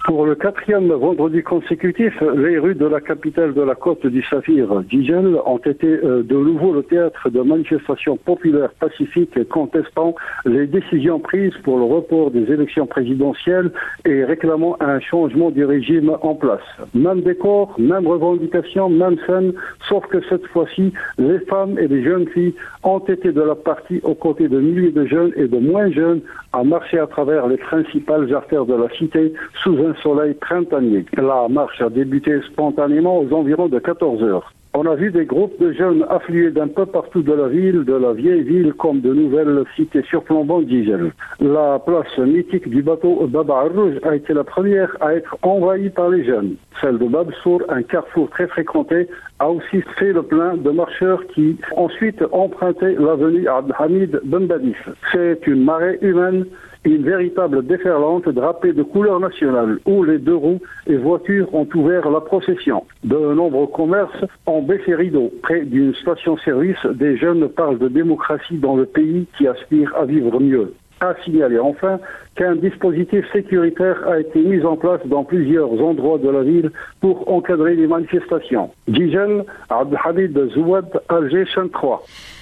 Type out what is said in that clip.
Pour le 4e vendredi consécutif, les rues de la capitale de la côte du Saphir, Gijel, ont été de nouveau le théâtre de manifestations populaires pacifiques contestant les décisions prises pour le report des élections présidentielles et réclamant un changement du régime en place. Même décor, même revendication, même scène, sauf que cette fois-ci, les femmes et les jeunes filles ont été de la partie aux côtés de milliers de jeunes et de moins jeunes à marcher à travers les principales artères de la cité sous un soleil printanier. La marche a débuté spontanément aux environs de 14 heures. On a vu des groupes de jeunes affluer d'un peu partout de la ville, de la vieille ville, comme de nouvelles cités surplombantes d'Igel. La place mythique du bateau Baba Rouge a été la première à être envahie par les jeunes. Celle de Babsour, un carrefour très fréquenté, a aussi fait le plein de marcheurs qui ensuite empruntaient l'avenue Abdelhamid Ben Badif. C'est une marée humaine, une véritable déferlante drapée de couleurs nationales où les deux roues et voitures ont ouvert la procession. De nombreux commerces ont baissé rideau. Près d'une station-service, des jeunes parlent de démocratie dans le pays qui aspire à vivre mieux. À signaler enfin qu'un dispositif sécuritaire a été mis en place dans plusieurs endroits de la ville pour encadrer les manifestations. Gijel, Abdelhamid Zouad, Alger, chaîne 3.